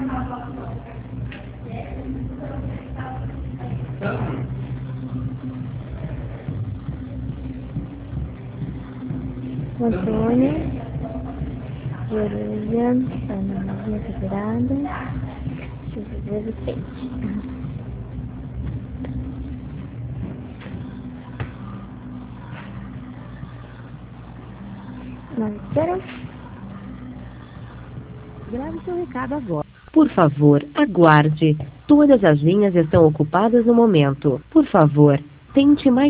Antônia, Júlia, Ana Maria Figueirada, José Vicente. Nós esperamos. Grave seu recado agora. Por favor, aguarde. Todas as linhas estão ocupadas no momento. Por favor, tente mais